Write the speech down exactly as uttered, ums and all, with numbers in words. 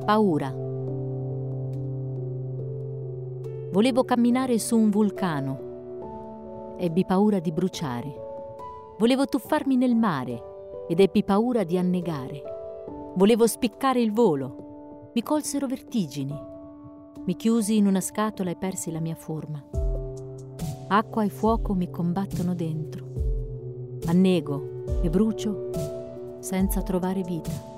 Paura. Volevo camminare su un vulcano. Ebbi paura di bruciare. Volevo tuffarmi nel mare ed ebbi paura di annegare. Volevo spiccare il volo. Mi colsero vertigini. Mi chiusi in una scatola e persi la mia forma. Acqua e fuoco mi combattono dentro. Annego e brucio senza trovare vita.